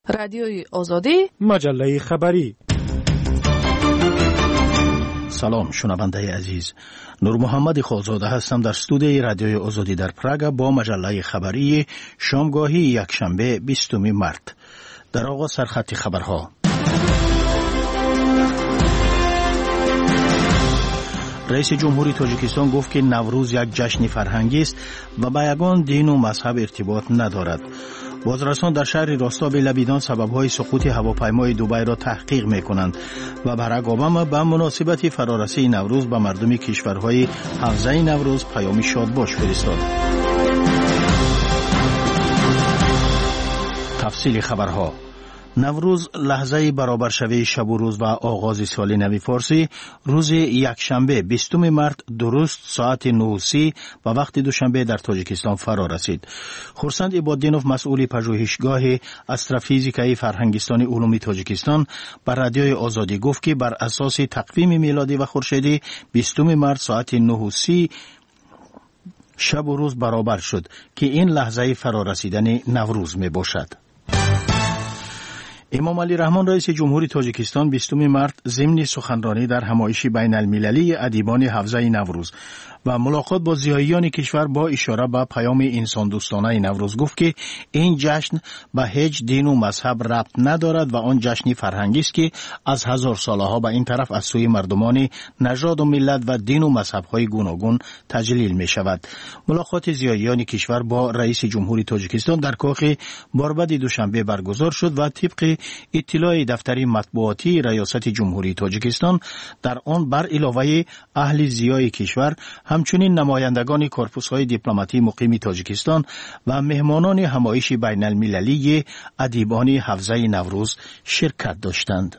رادیوی آزادی، مجله خبری. سلام شنونده عزیز، نور محمد خالزاده هستم در استودیوی رادیوی آزادی در پراگ با مجله خبری شامگاهی یکشنبه 20 مارت. در آغاز سرخط خبرها. رئیس جمهوری تاجیکستان گفت که نوروز یک جشن فرهنگی است و با یگان دین و مذهب ارتباط ندارد. بازرسان در شهر راستاب لبیدان سبب‌های سقوط هواپیمای دبی را تحقیق می‌کنند و باراک اوباما به مناسبت فرارسی نوروز به مردم کشورهای حوزه نوروز پیام شادباش فرستاد. تفصیل خبرها. نوروز لحظه برابر شوی شب و روز و آغاز سال نو فارسی روز یکشنبه 20 مارت درست ساعت 9:30 و وقت دوشنبه در تاجیکستان فرا رسید. خورسند عبادینوف مسئول پژوهشگاه استروفیزیکای فرهنگستان علومی تاجیکستان بر رادیوی آزادی گفت که بر اساس تقویم میلادی و خورشیدی 20 مارت ساعت 9:30 شب و روز برابر شد که این لحظه فرا رسیدن نوروز می باشد. امام علی رحمان رئیس جمهوری تاجیکستان 20 مارت ضمن سخنرانی در همایش بین المللی ادیبان حوزه نوروز و ملاقات با ضیاییان کشور با اشاره به پیام انسان دوستانه نوروز گفت که این جشن به هیچ دین و مذهب ربط ندارد و آن جشن فرهنگی است که از هزار سالها به این طرف از سوی مردمان نژاد و ملت و دین و مذهب‌های گوناگون تجلیل می شود. ملاقات ضیاییان کشور با رئیس جمهوری تاجیکستان در کاخ باربد دوشنبه برگزار شد و طبق اطلاع دفتر مطبوعاتی ریاست جمهوری تاجیکستان در آن بر علاوه اهل ضیای کشور همچنین نمایندگان کورپوس‌های دیپلماتی مقیم تاجیکستان و مهمانان همایش بین المللی ادیبان حوزه نوروز شرکت داشتند.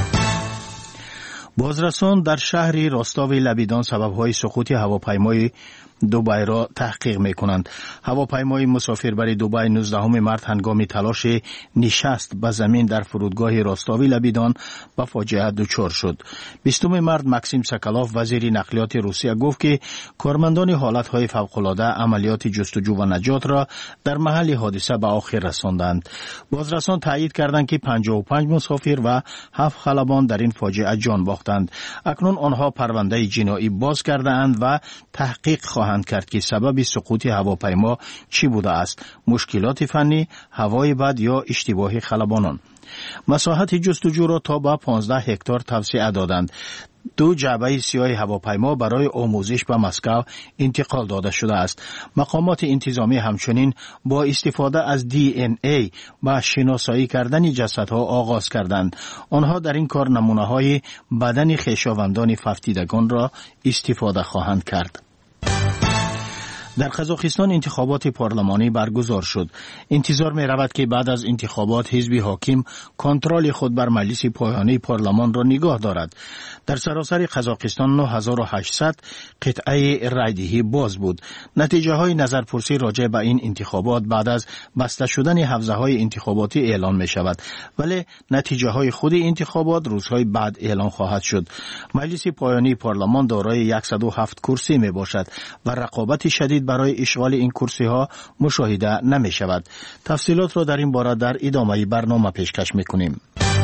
بازرسان در شهر راستاب لبیدان سبب‌های سقوط هواپیمای دبی را تحقیق می‌کنند. هواپیمای مسافربر دبی 19 مارت هنگام تلاش نشست به زمین در فرودگاه راستاوی لبیدان با فاجعه دچار شد. 20 مارت ماکسیم ساکالوف وزیر نقلیات روسیه گفت که کارمندان حالت‌های فوق‌العاده عملیات جستجو و نجات را در محل حادثه به آخر رساندند. بازرسان تایید کردند که 55 مسافر و 7 خلبان در این فاجعه جان باختند. اکنون آنها پرونده جنایی باز کرده‌اند و تحقیق خواهند کرد که سبب سقوط هواپیما چی بوده است: مشکلات فنی، هوای بد یا اشتباه خلبانان. مساحت جستجو را تا به 15 هکتار توسعه دادند. 2 جعبه سیاه هواپیما برای آموزش به مسکو انتقال داده شده است. مقامات انتظامی همچنین با استفاده از DNA با شناسایی کردن جسدها آغاز کردند. آنها در این کار نمونه‌های بدن خویشاوندان ففتیدگان را استفاده خواهند کرد. در قزاقستان انتخابات پارلمانی برگزار شد. انتظار می رود که بعد از انتخابات حزب حاکم کنترل خود بر مجلس پایانی پارلمان را نگاه دارد. در سراسر قزاقستان 9800 قطعه رایدهی باز بود. نتیجه های نظرپرسی راجع به این انتخابات بعد از بسته شدن حوزه های انتخاباتی اعلان می شود، ولی نتیجه های خود انتخابات روزهای بعد اعلان خواهد شد. مجلس پایانی پارلمان دارای 107 کرسی می باشد و رقابت شدید برای اشغال این کرسی ها مشاهده نمی شود. تفصیلات را در این باره در ادامه برنامه پیشکش می کنیم.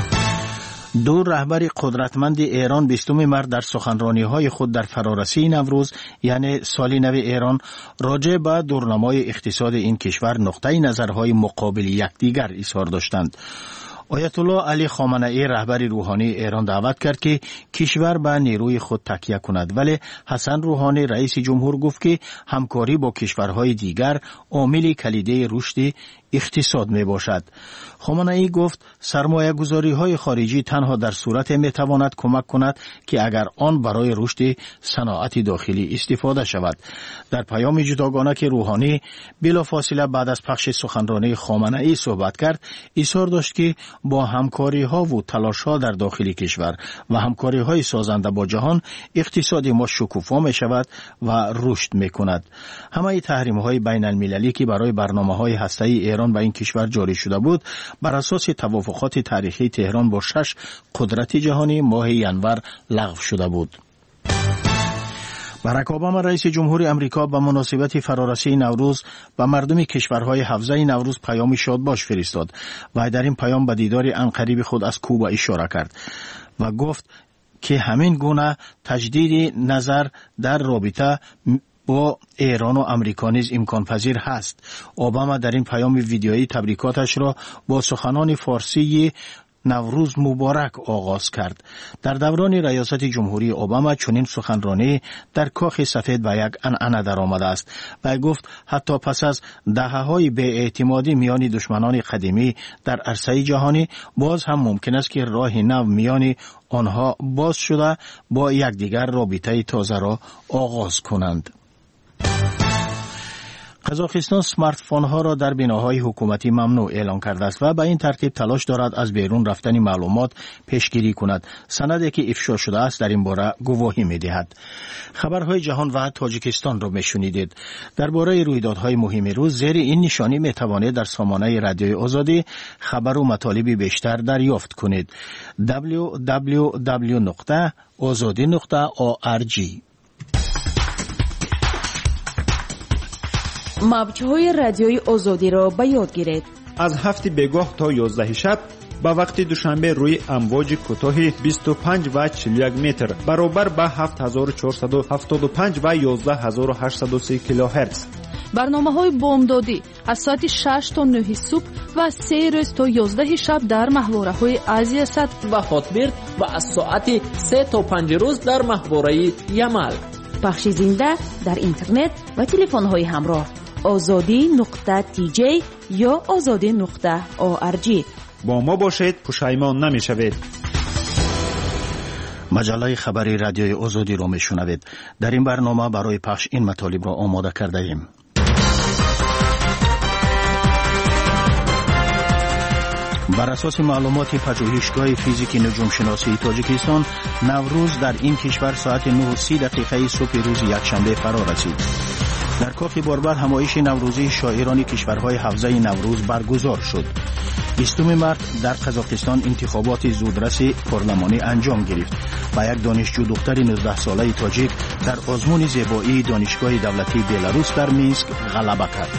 2 رهبر قدرتمند ایران 20 مارت در سخنرانی های خود در فرارسی نوروز یعنی سال نو ایران راجع به دورنمای اقتصاد این کشور نقطه نظرهای مقابل یکدیگر اظهار داشتند. آیت الله علی خامنه‌ای رهبر روحانی ایران دعوت کرد که کشور به نیروی خود تکیه کند، ولی حسن روحانی رئیس جمهور گفت که همکاری با کشورهای دیگر عامل کلیدی رشد اقتصاد می باشد. خامنه‌ای گفت سرمایه گذاری های خارجی تنها در صورت می تواند کمک کند که اگر آن برای رشد صنعت داخلی استفاده شود. در پیام جداگانه که روحانی بلافاصله بعد از پخش سخنرانی خامنه‌ای صحبت کرد، اصرار داشت که با همکاری ها و تلاش ها در داخل کشور و همکاری های سازنده با جهان اقتصاد ما شکوفا می شود و رشد می کند. همه تحریم های بین المللی که برای برنامه های هسته‌ای ایران به این کشور جاری شده بود بر اساس توافقات تاریخی تهران با 6 قدرت جهانی ماه ینور لغو شده بود. باراک اوباما رئیس جمهور امریکا به مناسبت فرارسی نوروز به مردم کشورهای حوزه نوروز پیامی شادباش فرستاد و در این پیام به دیدار عنقریب خود از کوبا اشاره کرد و گفت که همین گونه تجدید نظر در رابطه با ایران و امریکا نیز امکان پذیر هست. اوباما در این پیام ویدیویی تبریکاتش را با سخنان فارسی نوروز مبارک آغاز کرد. در دوران ریاست جمهوری اوباما چنین سخنرانی در کاخ سفید به یک عنعنه درآمده است و گفت حتی پس از دهه‌های بی‌اعتمادی میان دشمنان قدیمی در عرصه جهانی باز هم ممکن است که راه نو میان آنها باز شده با یکدیگر رابطه تازه را آغاز کنند. قزاقستان اسمارت فون ها را در بناهای حکومتی ممنوع اعلام کرده است و به این ترتیب تلاش دارد از بیرون رفتن معلومات پیشگیری کند. سندی که افشا شده است در این باره گواهی می‌دهد. خبرهای جهان و تاجیکستان را میشنیدید. درباره رویدادهای مهم روز زیر این نشانی میتوانید در سامانه رادیوی آزادی خبر و مطالب بیشتر دریافت کنید. www.azadi.org. موج‌های رادیوی آزادی را به یاد گیرید. از 7 بگاه تا 11 شب با وقت دوشنبه روی امواج کوتاه 25 و 41 متر برابر با 7475 و 11830 کیلوهرتز. برنامه‌های بامدادی از ساعت 6 تا 9 صبح و 3 روز تا 11 شب در ماهواره‌های آسیا سد و هاتبرد و از ساعت 3 تا 5 روز در ماهواره یمل. پخش زنده در اینترنت و تلفن‌های همراه azadi.tj یا azadi.org. با ما باشید، پشیمان نمی‌شوید. مجله خبری رادیوی آزادی را میشنوید. در این برنامه برای پخش این مطالب را آماده کرده ایم. بر اساس معلومات پژوهشگاه فیزیک نجوم شناسی تاجیکستان، نوروز در این کشور ساعت 9:30 صبح روز یکشنبه فرا رسید. در کاخ باربر همایش نوروزی شاعران کشورهای حوزه نوروز برگزار شد. 20 مارس در قزاقستان انتخابات زودرس پارلمانی انجام گرفت و یک دانشجو دختر 19 ساله تاجیک در آزمون زیبایی دانشگاه دولتی بلاروس در مینسک غلبه کرد.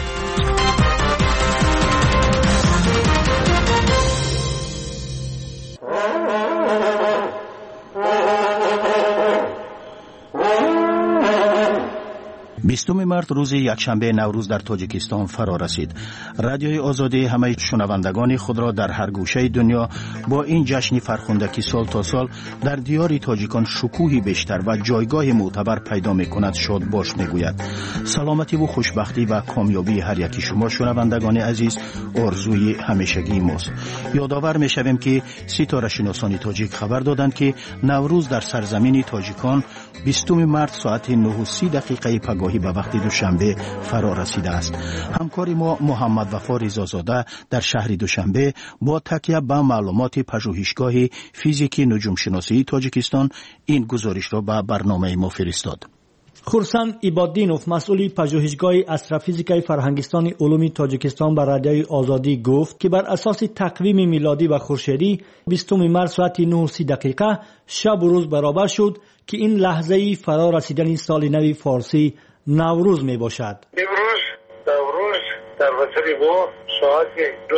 20 مارس روز یکشنبه نوروز در تاجیکستان فرا رسید. رادیوی آزادی همه شنوندگان خود را در هر گوشه دنیا با این جشن فرخنده که سال تا سال در دیار تاجیکان شکوهی بیشتر و جایگاه معتبر پیدا می‌کند شاد باش می‌گوید. سلامتی و خوشبختی و کامیابی هر یکی شما شنوندگان عزیز آرزوی همیشگی ماست. یادآور می‌شویم که ستاره شناسان تاجیک خبر دادند که نوروز در سرزمین تاجیکان 20 مارس ساعت 9:30 پگاهی به وقت دوشنبه فرا رسیده است. همکار ما محمد وفا رضازاده در شهر دوشنبه با تکیه به معلومات پژوهشگاه فیزیک نجوم شناسی تاجیکستان این گزارش را به برنامه ما فرستاد. خورسان ایبادینوف مسئول پژوهشگاه استروفیزیکای فرهنگستان علوم تاجیکستان به رادیوی آزادی گفت که بر اساس تقویم میلادی و خورشیدی 20 مارس ساعت 9:30 شب و روز برابر شد که این لحظه فرا رسیدن سال نو فارسی نوروز می باشد. امروز نوروز در وطن ما ساعت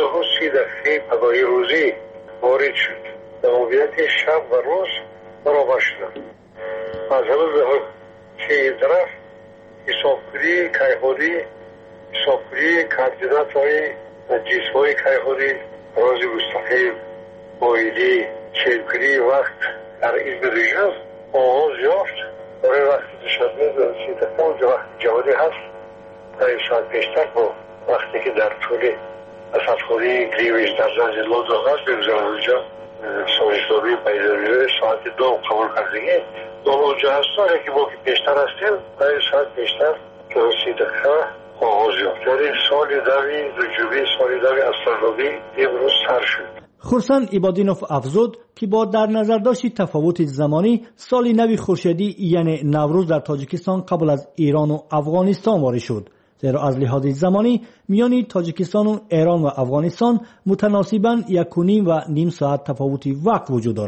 9:30 پگاهی روزی وارد شد. نوبیت شب و روز برابر شد. از همه که این طرف حسابگیری کیهانی، حسابگیری کاندیدات‌های جسم‌های کیهانی، راز مستقیم، مایلی، چهلگیری وقت در این رژیم آغاز یافت. برای وقت دوشنبه 9:30 اونجا وقت جوانی هست. در این ساعت بیشتر با وقتی که در طول اسدخانه گریویش در زنجیر لندن هست بگذارم اونجا سازشنامه بی‌ضروری ساعت 2 قبول کردگی دول اونجا هستن که ما که بیشتر هستیم در این ساعت بیشتر 9:30 آغاز یافت. یعنی سال نوی نجومی، سال نوی استرونومی امروز سر شد. خورسان ایبادینوف افزود که با در نظر داشت تفاوت زمانی سال نو خورشیدی یعنی نوروز در تاجیکستان قبل از ایران و افغانستان وارد شد، زیرا از لحاظ زمانی میان تاجیکستان و ایران و افغانستان متناسباً 1.5 و نیم ساعت تفاوت وقت وجود دارد.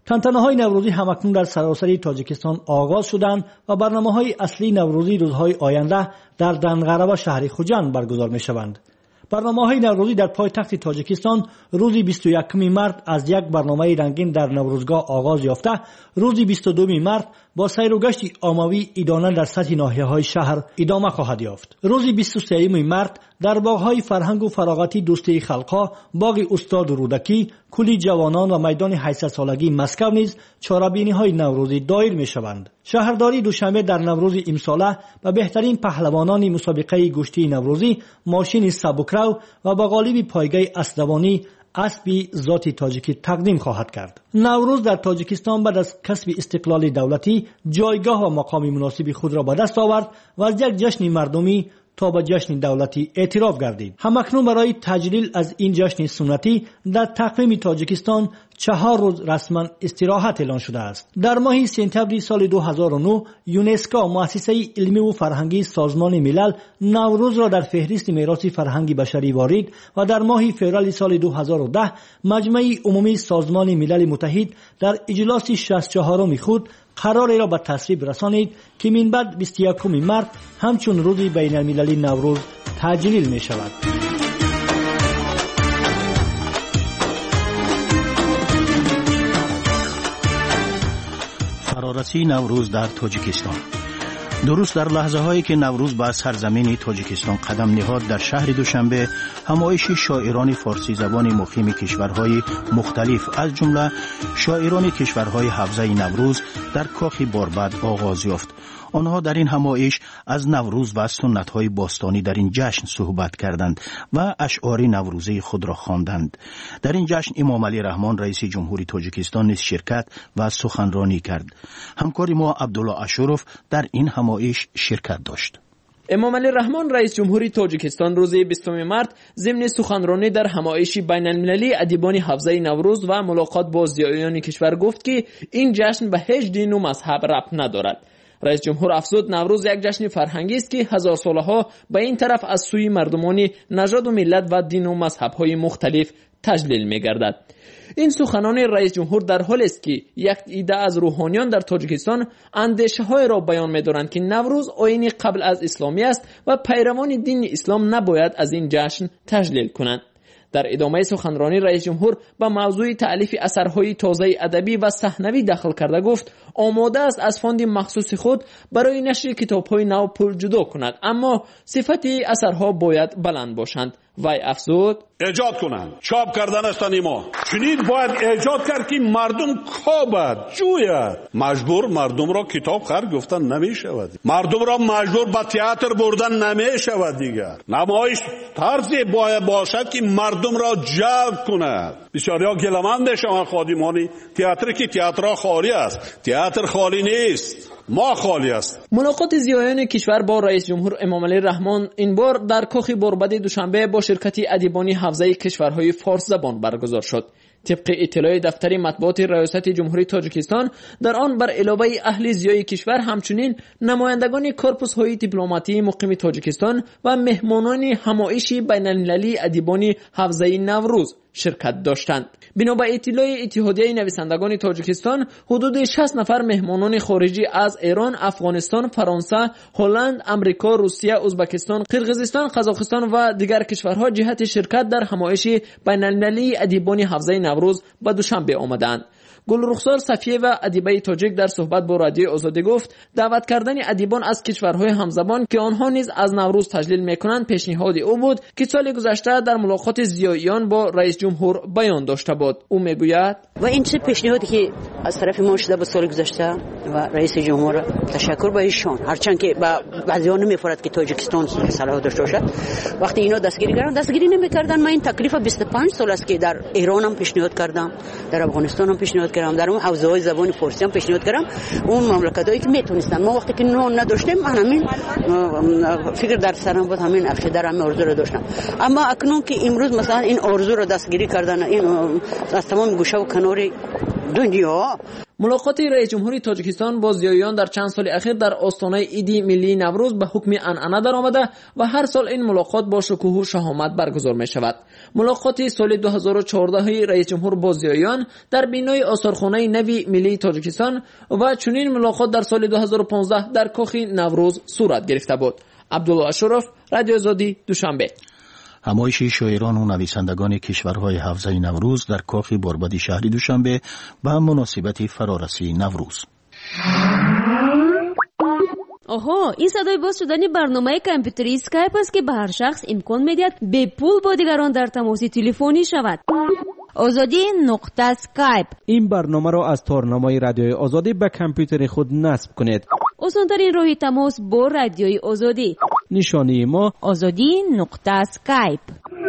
تنتنه‌های نوروزی همکنون در سراسر تاجیکستان آغاز شدند و برنامه‌های اصلی نوروزی روزهای آینده در دنغره و شهر خوجند برگزار می‌شوند. برنامه‌های نوروزی در پایتخت تاجیکستان روز 21 مارس از یک برنامه رنگین در نوروزگاه آغاز یافته، روز 22 مارس با سیر و گشت عمومی عیدانه در سطح ناحیه‌های شهر ادامه خواهد یافت. روز 23 مارس در باغ‌های فرهنگ و فراغتی دوستی خلق‌ها، باغ استاد رودکی، کولی جوانان و میدان 8 سالگی مسکو نیز چاره‌بینی‌های نوروزی دایر می‌شوند. شهرداری دوشنبه در نوروز امساله و بهترین پهلوانان مسابقه گشتی نوروزی ماشین سبکرو و با قالب پایگاه اسدوانی اسبی ذاتی تاجیکی تقدیم خواهد کرد. نوروز در تاجیکستان بعد از کسب استقلال دولتی جایگاه و مقام مناسب خود را به دست آورد و از یک جشن مردمی تا به جشن دولتی اعتراف گردید. همکنون برای تجلیل از این جشن سنتی در تقویم تاجیکستان 4 روز رسما استراحت اعلان شده است. در ماه سپتامبر سال 2009 یونسکو مؤسسه علمی و فرهنگی سازمان ملل نوروز را در فهرست میراث فرهنگی بشری وارد و در ماه فوریه سال 2010 مجمع عمومی سازمان ملل متحد در اجلاس 64 خود قرار را به تصویب رسانید که من بعد 21 مارس همچون روز بین المللی نوروز تجلیل می شود. فرارسی نوروز در تاجیکستان. درست در لحظه هایی که نوروز به سرزمین تاجیکستان قدم نهاد، در شهر دوشنبه همایش شاعران فارسی زبان مقیم کشورهای مختلف از جمله شاعران کشورهای حوزه نوروز در کاخ باربد آغاز یافت. آنها در این همایش از نوروز و سنت‌های باستانی در این جشن صحبت کردند و اشعار نوروزی خود را خواندند. در این جشن امام علی رحمان رئیس جمهوری تاجیکستان نیز شرکت و سخنرانی کرد. همکار ما عبدالله اشرف در این همایش شرکت داشت. امام علی رحمان رئیس جمهوری تاجیکستان روز 20 مارس ضمن سخنرانی در همایش بین المللی ادیبان حوزه نوروز و ملاقات با زیایان کشور گفت که این جشن به هیچ دین و مذهب ربط ندارد. رئیس جمهور افزود نوروز یک جشن فرهنگی است که هزار سالها به این طرف از سوی مردمان نژاد و ملت و دین و مذهب‌های مختلف تجلیل می‌گردد. این سخنان رئیس جمهور در حالی است که یک عده از روحانیان در تاجیکستان اندیشه‌های را بیان می‌دارند که نوروز آیین قبل از اسلامی است و پیروان دین اسلام نباید از این جشن تجلیل کنند. در ادامه سخنرانی رئیس جمهور به موضوع تألیف اثرهای تازه ادبی و صحنوی داخل کرده گفت آماده است از فاند مخصوص خود برای نشر کتاب‌های نو پول جدا کند، اما صفت اثرها باید بلند باشند. وی افزود ایجاد کنند، چاپ کردن است نیما. چنین باید ایجاد کرد که مردم کابد جوید. مجبور مردم را کتاب خر گفتن نمی شود، مردم را مجبور به تئاتر بردن نمی شود. دیگر نمایش طرزی باید باشد که مردم را جلب کند. بسیاریا گلمند شما خادمان تئاتر که تئاتر خالی است، تئاتر خالی نیست، ما خالی است. ملاقات زیایان کشور با رئیس جمهور امام علی رحمان این بار در کاخ باربد دوشنبه با شرکت ادیبان حوزه کشورهای فارس زبان برگزار شد. طبق اطلاع دفتر مطبوعات ریاست جمهوری تاجیکستان، در آن بر علاوه اهل زیای کشور همچنین نمایندگان کورپوس های دیپلماتی مقیم تاجیکستان و مهمانان همایش بین المللی ادیبان حوزه نوروز شرکت داشتند. بنا به اطلاع اتحادیه نویسندگان تاجیکستان، حدود 60 نفر مهمانان خارجی از ایران، افغانستان، فرانسه، هلند، امریکا، روسیه، ازبکستان، قرقیزستان، قزاقستان و دیگر کشورها جهت شرکت در همایش بین المللی ادیبان حوزه نوروز به دوشنبه آمدند. گلرخسار صفیه و ادیبه تاجیک در صحبت با رادیو آزادی گفت دعوت کردن ادیبان از کشورهای همزبان که آنها نیز از نوروز تجلیل میکنند پیشنهاد او بود که سال گذشته در ملاقات زیاییان با رئیس جمهور بیان داشته بود. او میگوید و این چه پیشنهادی که از طرف ما شده بود سال گذشته و رئیس جمهور، تشکر به ایشان، هرچند که بعضی‌ها نمی‌فرد که تاجیکستان صلاح داشته باشد. وقتی اینا دستگیری کردن دستگیری نمی‌کردن. من این تکلیف 25 سال است که در ایران هم پیشنهاد کردم، در افغانستان هم پیشنهاد کردم، در اون حوزه‌های زبان فارسی هم پیشنهاد کردم. اون مملکتایی که میتونستن، ما وقتی که نون نداشتیم من همین فکر در سرم بود، همین افشه در همین آرزو رو داشتم. اما اکنون که امروز مثلا این آرزو رو دستگیری کردن، این از تمام گوشه و کنار دنیا. ملاقات رئیس جمهوری تاجیکستان با ضیاییان در چند سال اخیر در آستانه عید ملی نوروز به حکم عنعنه درآمده و هر سال این ملاقات با شکوه و شهامت برگزار می شود. ملاقات سال 2014 رئیس جمهور با ضیاییان در بینای آثارخانه نوی ملی تاجیکستان و چنین ملاقات در سال 2015 در کاخ نوروز صورت گرفته بود. عبدالله اشرف، رادیو آزادی، دوشنبه. همایش شاعران و نویسندگان کشورهای حوزه نوروز در کاخ بربادی شهری دوشنبه به مناسبت فرارسی نوروز. آها، این صدای باز شدن برنامه کامپیوتری اسکایپ است که به هر شخص امکان می‌دهد به پول با دیگران در تماس تلفنی شود. azadi.skype. این برنامه را از تارنمای رادیوی آزادی به کامپیوتر خود نصب کنید. آسان‌ترین راه تماس با رادیوی آزادی. نشانی ما azadi.skype.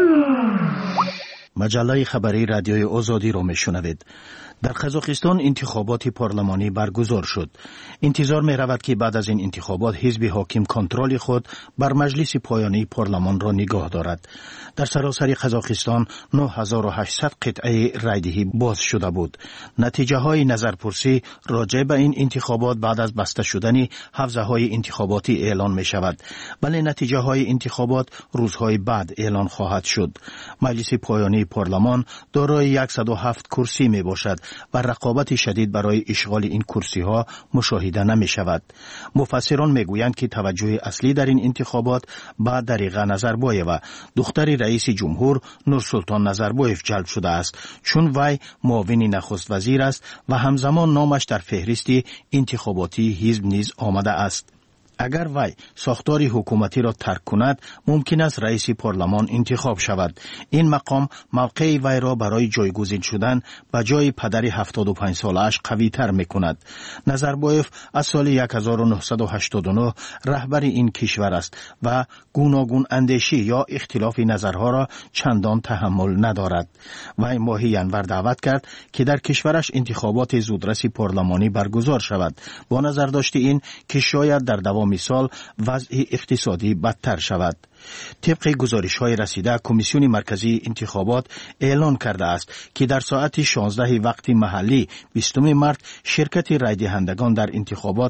مجله خبری رادیوی آزادی را میشنوید. در قزاقستان انتخابات پارلمانی برگزار شد. انتظار می رود که بعد از این انتخابات حزب حاکم کنترل خود بر مجلس پایانی پارلمان را نگاه دارد. در سراسر قزاقستان 9800 قطعه رایدهی باز شده بود. نتیجه های نظرپرسی راجع به این انتخابات بعد از بسته شدن حوزه های انتخاباتی اعلان می شود. ولی نتیجه های انتخابات روزهای بعد اعلان خواهد شد. مجلس پایانی پارلمان دارای 107 کرسی می باشد و رقابت شدید برای اشغال این کرسی ها مشاهده نمی شود. مفسران می گویند که توجه اصلی در این انتخابات به دریغه نظربایف و دختر رئیس جمهور نورسلطان نظربایف جلب شده است، چون وی معاون نخست وزیر است و همزمان نامش در فهرست انتخاباتی حزب نیز آمده است. اگر وی ساختار حکومتی را ترک کند ممکن است رئیس پارلمان انتخاب شود. این مقام موقع وی را برای جایگزین شدن به جای پدر 75 سالش قوی تر می کند. نظربایف از سال 1989 رهبر این کشور است و گوناگون اندیشی یا اختلاف نظرها را چندان تحمل ندارد. وی ماه ینور دعوت کرد که در کشورش انتخابات زودرس پارلمانی برگزار شود، با نظر داشت این که شاید در دوام مثال وضع اقتصادی بدتر شود. طبق گزارش‌های رسیده کمیسیون مرکزی انتخابات اعلان کرده است که در ساعت 16 وقت محلی 20 مارس شرکت رای دهندگان در انتخابات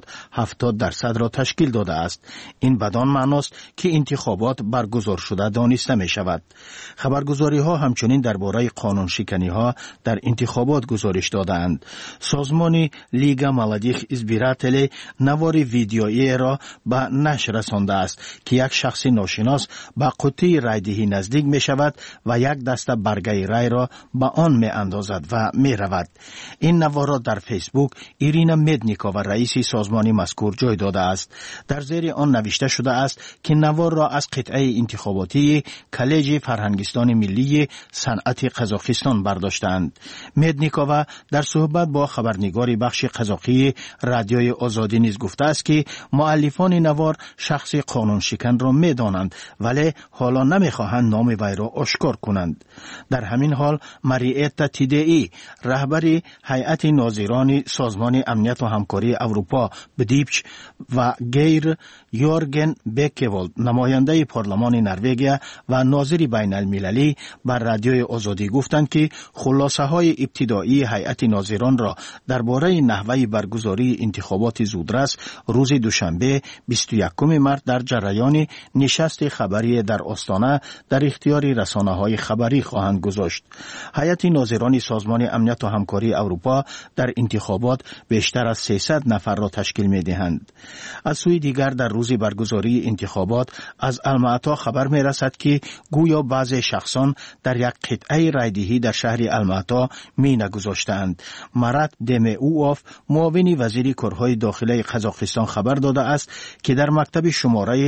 70% را تشکیل داده است. این بدان معناست که انتخابات برگزار شده دانسته می شود. خبرگزاری‌ها همچنین درباره قانون شکنی‌ها در انتخابات گزارش دادند. سازمان لیگا مالادیخ ازبیراتلی نوار ویدیویی را به نشر رسانده است که یک شخص ناشناس با قطعه رایدهی نزدیک می شود و یک دسته برگه رای را به آن می اندازد و می رود. این نوار را در فیسبوک ایرینا مدنیکووا رئیس سازمان مذکور جای داده است. در زیر آن نوشته شده است که نوار را از قطعه انتخاباتی کالج فرهنگستان ملی صنعت قزاقستان برداشتند. مدنیکووا در صحبت با خبرنگار بخش قزاقی رادیوی آزادی نیز گفته است که مؤلفان نوار شخص قانون شکن را می دانند ولی حالا نمیخواهند نام وی را آشکار کنند. در همین حال ماریتا تیدئی رهبر هیئت ناظران سازمان امنیت و همکاری اروپا بدیپچ و گیر یورگن بکوالد نماینده پارلمان نروژ و ناظر بین المللی بر رادیوی آزادی گفتند که خلاصه های ابتدایی هیئت ناظران را درباره نحوه برگزاری انتخابات زودرس روز دوشنبه 21 مارس در جریان نشست خبری در آستانه در اختیار رسانه‌های خبری خواهند گذاشت. هیئت ناظران سازمان امنیت و همکاری اروپا در انتخابات بیشتر از 300 نفر را تشکیل می‌دهند. از سوی دیگر در روز برگزاری انتخابات از الماتا خبر می‌رسد که گویا بعضی شخصان در یک قطعه رایدهی در شهر الماتا می‌نگذاشتند. مرات دمئوف معاون وزیر کارهای داخلی قزاقستان خبر داده است که در مکتب شماره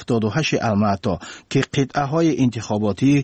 78 الماتا که قطعه های انتخاباتی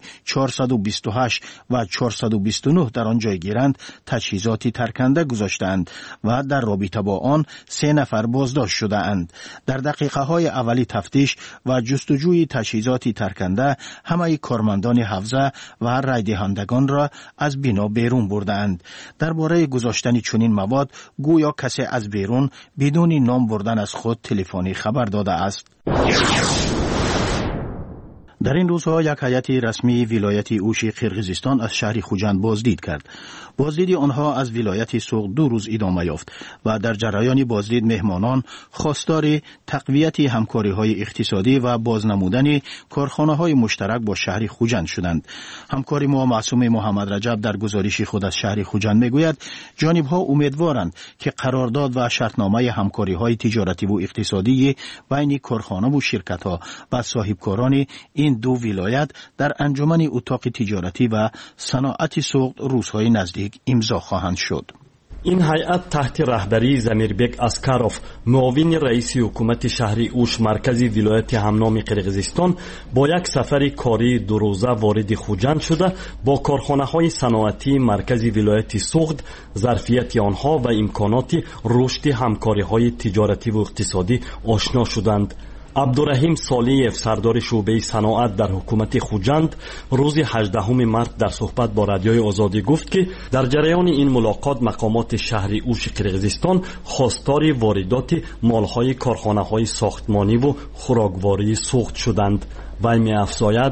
428 و 429 در آن جای گیرند تجهیزاتی ترکنده گذاشتند و در رابطه با آن 3 نفر بازداشت شده اند. در دقیقه های اولی تفتیش و جستجوی تجهیزاتی ترکنده همه کارمندان حوزه و رای دهندگان را از بنا بیرون بردند. درباره گذاشتن چنین مواد گویا کسی از بیرون بدون نام بردن از خود تلفنی خبر داده است. در این روزها یک هیئت رسمی ولایت اوش قرقیزستان از شهر خوجند بازدید کرد. بازدید آنها از ولایت سوغد 2 روز ادامه یافت و در جریان بازدید مهمانان خواستار تقویت همکاری‌های اقتصادی و بازنمودن کارخانه‌های مشترک با شهر خوجند شدند. همکار ما معصوم محمد رجب در گزارش خود از شهر خوجند میگوید جانب‌ها امیدوارند که قرارداد و شرطنامه همکاری‌های تجارتی و اقتصادی بین کارخانه و شرکت‌ها و صاحبکاران این دو ولایت در انجمن اتاق تجارتی و صنعت سوغد روزهای نزدیک امضا خواهند شد. این هیئت تحت رهبری زمیربک اسکاروف معاون رئیس حکومت شهر اوش مرکزی ولایت همنام قرقیزستان با یک سفر کاری 2 روزه وارد خوجند شده با کارخانه‌های صنعتی مرکزی ولایت سوغد ظرفیت آنها و امکانات رشد همکاری‌های تجارتی و اقتصادی آشنا شدند. عبدالرحیم صالحیف سردار شعبه صنعت در حکومت خوجند روز 18 مارس در صحبت با رادیوی آزادی گفت که در جریان این ملاقات مقامات شهر اوش قرقیزستان خواستار واردات مالهای کارخانه‌های ساختمانی و خوراکواری سوغد شدند. وی می‌افزاید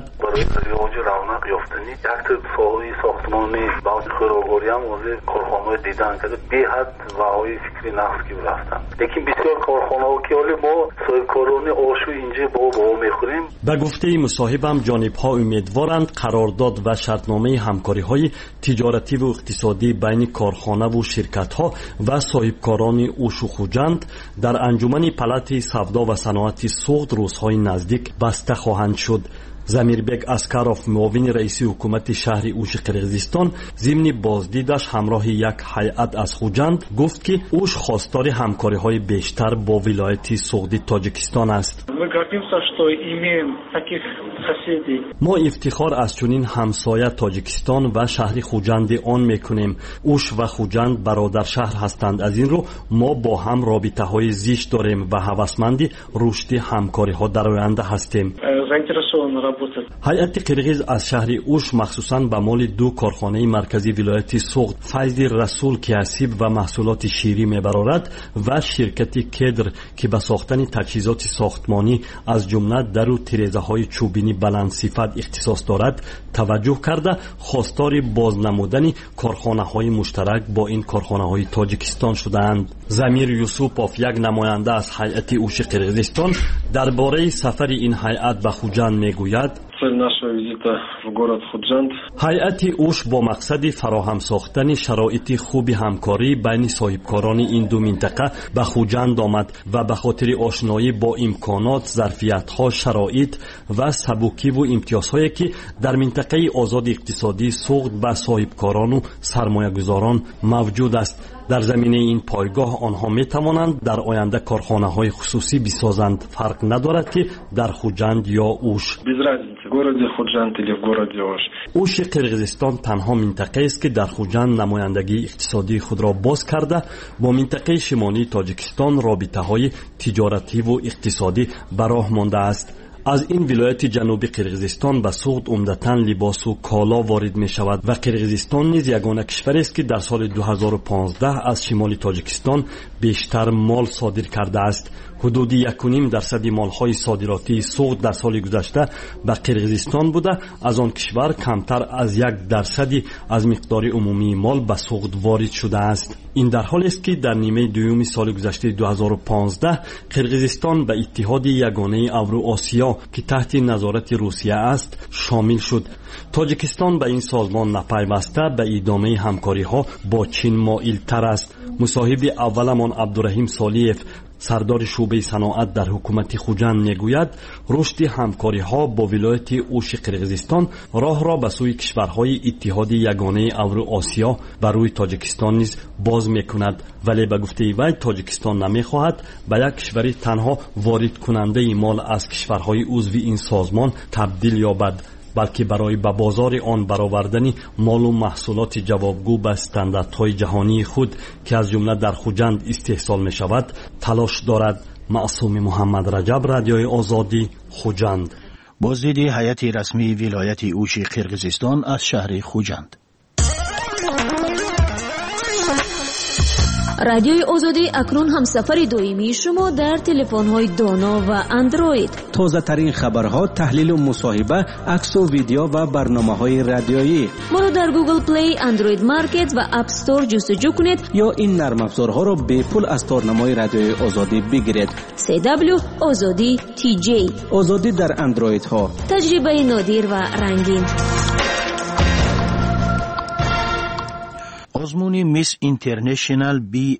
یک ساحه ساختمانی با خوراکواری هم موضوع کارخانه‌های دیدن کرده به حد و های فکری نقص که رفتن، لیکن بسیار کارخانه‌ها که حالی ما صاحبکاران آشو اینجا با میخوریم. به گفته مصاحبم جانب‌ها امیدوارند قرارداد و شرطنامه همکاری‌های تجارتی و اقتصادی بین کارخانه و شرکت‌ها و صاحبکاران اوشو خوجند در انجمن پلات سودا و صنعت سوغد روزهای نزدیک بسته خواهند شد. زمیربک اسکاروف معاون رئیس حکومت شهر اوش قرقیزستان ضمن بازدیدش همراه یک هیئت از خوجند گفت که اوش خواستار همکاری‌های بیشتر با ولایت سوغد تاجیکستان است. ما افتخار از چنین همسایه تاجیکستان و شهر خوجند آن میکنیم. اوش و خوجند برادر شهر هستند. از این رو ما با هم رابطه‌های زیست داریم و هوسمند رشد همکاری‌ها در آینده هستیم. هیئت قرقیز از شهر اوش مخصوصاً به مال 2 کارخانه مرکزی ولایت سوغد فیض رسول که اسیب و محصولات شیری میبرارد و شرکت کدر که به ساختن تجهیزات ساختمانی از جمله در و تیره‌های چوبینی بلند صفت اختصاص دارد توجه کرده خواستار بازنمودن کارخانه‌های مشترک با این کارخانه‌های تاجیکستان شدند. زمیر یوسوپوف یک نماینده از هیئت اوش قرقیزستان درباره سفر این هیئت به خوجند میگوید هیئت اوش با مقصد فراهم ساختن شرایط خوب همکاری بین صاحبکاران این دو منطقه به خوجند آمد و به خاطر آشنایی با امکانات، ظرفیت‌ها، شرایط و سبکی و امتیازهایی که در منطقه آزاد اقتصادی سوغد به صاحبکاران و سرمایه‌گذاران موجود است. در زمینه این پایگاه آنها می توانند در آینده کارخانه‌های خصوصی بسازند. فرق ندارد که در خوجند یا اوش. اوش قرقیزستان تنها منطقه است که در خوجند نمایندگی اقتصادی خود را باز کرده با منطقه شمالی تاجیکستان رابطه‌های تجارتی و اقتصادی به راه مانده است. از این ولایت جنوبی قرقیزستان به سوغد عمدتاً لباس و کالا وارد می شود و قرقیزستان نیز یگانه کشور است که در سال 2015 از شمال تاجیکستان بیشتر مال صادر کرده است. حدود 1.5% مالهای صادراتی سوغد در سال گذشته به قرقیزستان بوده، از آن کشور کمتر از 1% از مقدار عمومی مال به سوغد وارد شده است. این در حالی است که در نیمه دوم سال گذشته 2015 قرقیزستان به اتحاد یگانه اوراسیا که تحت نظارت روسیه است شامل شد. تاجیکستان به این سازمان نپیوسته به ادامه همکاری‌ها با چین مایل تر است. مصاحب اولمان عبدالرحیم صالحیف سردار شعبه صنعت در حکومت خوجند میگوید رشد همکاری‌ها با ولایت اوش قرقیزستان راه را به سوی کشورهای اتحاد یگانه اوراسیا بر روی تاجیکستان نیز باز میکند، ولی به گفته وی تاجیکستان نمیخواهد به یک کشور تنها وارد کننده مال از کشورهای عضو این سازمان تبدیل یابد، بلکه برای به بازار آن برآوردن مال و محصولات جوابگو به استانداردهای جهانی خود که از جمله در خوجند استحصال می شود تلاش دارد. معصوم محمد رجب، رادیوی آزادی، خوجند. بازدید هیئت رسمی ولایت اوش قرقیزستان از شهر خوجند. رادیوی آزادی اکنون همسفر دائمی شما در تلفن‌های دانا و اندروید. تازه ترین خبرها، تحلیل و مصاحبه، عکس و ویدیو و برنامه‌های رادیویی. ما رو در گوگل پلی، اندروید مارکت و اپ استور جستجو کنید یا این نرم افزارها رو به پول از تارنمای رادیوی آزادی بگیرید. CW آزادی TJ. آزادی در اندروید ها. تجربه نادر و رنگین. آزمون میس اینترنشنال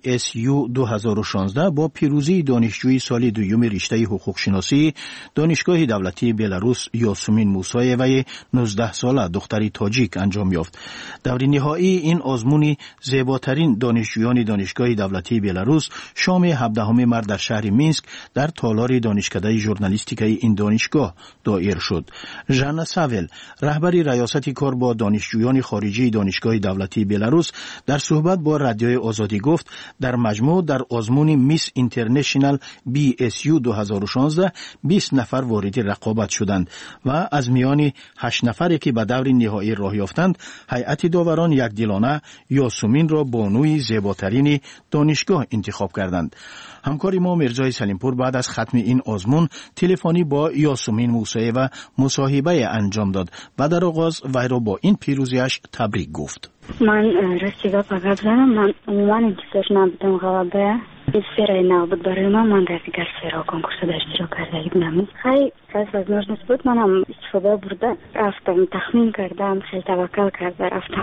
BSU 2016 با پیروزی دانشجوی سال دوم رشته حقوق شناسی دانشگاه دولتی بلاروس یاسمین موسایوی 19 ساله دختری تاجیک انجام یافت. دور نهایی این آزمون زیباترین دانشجویان دانشگاه دولتی بلاروس شام 17 مارس در شهر مینسک در تالار دانشکده ژورنالیستیکی این دانشگاه دایر شد. ژانا ساول، رهبر ریاست کار با دانشجویان خارجی دانشگاه دولتی بلاروس، در صحبت با رادیوی آزادی گفت در مجموع در آزمون میس اینترنشنال BSU 2016 20 نفر وارد رقابت شدند و از میان 8 نفری که به دور نهایی راه یافتند هیئت داوران یکدلانه یاسمین را بانوی زیباترین دانشگاه انتخاب کردند. همکار ما مرزای سلیمپور بعد از ختم این آزمون تلفنی با یاسمین موسایوی مصاحبه انجام داد و در آغاز وی را با این پیروزیش تبریک گفت. من راستی پاگابزنم. من عموما انتظار نبودم غلبه سفره نبود برای من در دیگر سفره کنکورس اشتراک کرده بودم. خیلی возможность بود منم استفاده برده رفتم تخمین کردم خیلی توکل کرده رفتم.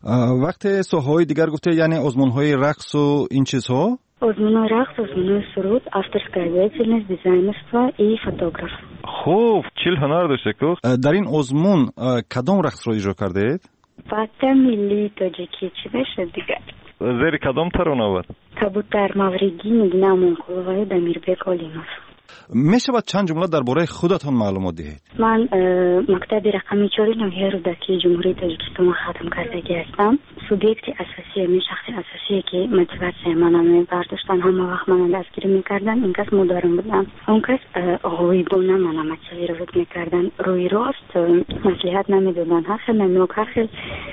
وقت ساحه‌های دیگر گفته یعنی آزمون‌های رقص و این چیزها؟ آزمون رقص، آزمون سرود، авторская деятельность, дизайнерство и фотограф. خوب، 40 هنر داشته که در این آزمون کدام رقص رو اجرا کردید؟ فاتح ملی تاجیکی چی بشه دیگر؟ زیر کدام ترانه بود؟ کبوتر مورگی نگینه منقلوهای دمیربک آلیموف. میشه باید چند جمله درباره خودتان معلومات دهید؟ من مکتب رقمی 4 نوحه رودکی جمهوری تاجیکستان ختم کردگی هستم. سوبیکت اساسی من، شخص اساسی که موتیواسیون منو برداشتن همه وقت منو دستگیر میکردن این کس مدارم بودم. اون کس غیبونه منو مسئله رو میکردن روی راست مصلحت نمیدادن. هر خیلی ممنوع، هر خیلی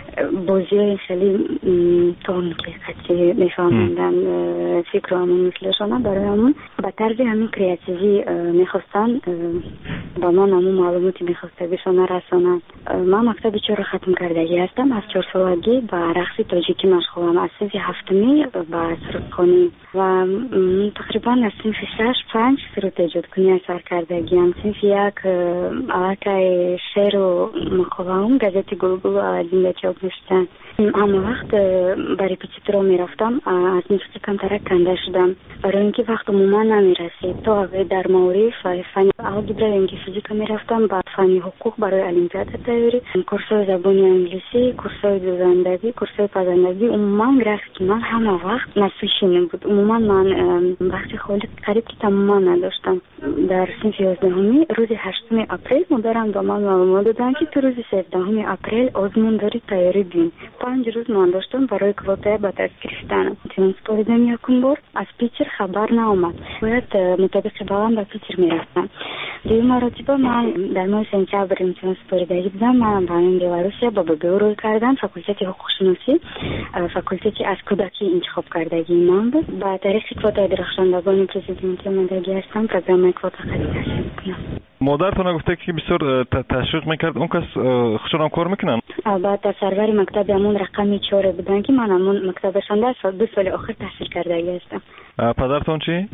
بازی های خیلی تون که حتی میفهمندن فکر همون مثلشانه برای همون به طرز همین کریاتیوی میخواستن با من همون معلوماتی میخواسته بشانه رسانن. من مکتب 4 ختم کردگی هستم. از 4 سالگی با رقص تاجیکی مشغولم. از صنف 7می با سرودخوانی و تقریبا از صنف 6-5 سرود ایجاد کنی اثر کردگی هم. صنف 1 علاقه شعر و مقاله هم گازت گلگل آلین چاپ میشتن. همه وقت برای ریپتیتورا میرفتم. از موسیقی کمترک کنده شدم برای اینکه وقت عموما نمیرسید. تا در معارف فن الگبرا یا فیزیک میرفتم. بعد فن حقوق برای المپیاد تیاری، کورس‌های زبان انگلیسی، کورس‌های دوزندگی، کورس‌های پزندگی. عموما گرافیک من همه وقت نسوشینه بود. عموما من وقتی خالی قریب که تماما نداشتم. در صنف 11می روز 8 اپریل مدرم به من معلومات دادن که تو روز 17 اپریل آزمون داری تیاری بین. 5 روز من داشتم برای کوتاه به دست گرفتن. ترانسپوریدم یکم بار از پیچر خبر نامد. باید مطابق باهم به پیچر میرفتم. دیگه مراتبه من در ماه سنتبر ترانسپوریدگی بودم. من برای بلاروسیا با روی کردم. فاکولته حقوق شناسی، فاکولته از کودکی انتخاب کردگی من بود. با تاریخ کوتاه درخشندگان پرزیدنتی ماندگی هستم. پروگرام کوتاه خرید میکنم. مادرتون گفته که بسیار تشویق میکرد. اون کس خوشون کار میکنن؟ بعد سرور مکتب همون رقمی 4 بودن که من همون مکتبشان در 2 سال آخر تحصیل کرده هستم. پدرتون چی؟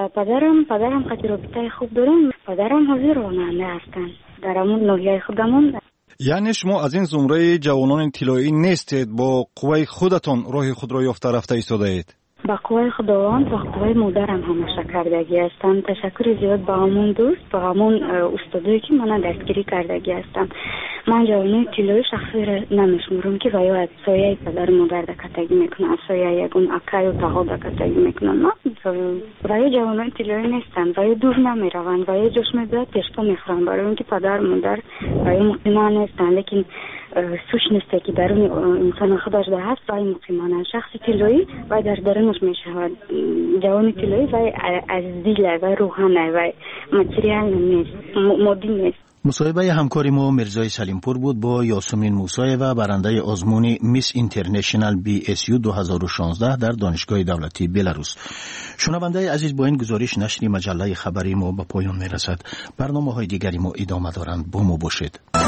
پدرم خیلی رابطه خوب دارم. پدرم حاضر راننده هستن در همون ناحیه خودمون. یعنی شما از این زمره جوانان طلایی نیستید، با قوه خودتان راه خود را یافته رفته ایستاده اید؟ با قوه خداوند و قوه مادرم همیشه کردگی هستم. تشکر زیاد با همون دوست، با همون استادایی که من دستگیری کردگی هستم. من جوانای طلایی شخصی را نمیشمرم که ویا از سایه پدر مادر دکتگی میکنن، از سایه یکون اکای و تاها دکتگی میکنن. نه ویا جوانای طلایی نیستن، ویا دور نمیروند، ویا جوش میداد تشتا میخورن برای اینکه پدر مادر ویا مقیمان نیستن. لیکن سوشنسته که درون انسان خودش ده هست وای مقیمانه. شخص طلایی وای در درونش میشود. جوان طلایی وای از دیل وای روحانه وای ماتریال نیست، مادی نیست. مصاحبه همکاری ما مرزای سلیمپور بود با یاسمین موسای و برنده آزمون میس اینترنشنال BSU 2016 در دانشگاه دولتی بلاروس. شنونده عزیز، با این گزارش نشر مجله خبری ما به پایان میرسد. برنامه‌های دیگری ما ادامه دارند. با ما باشید.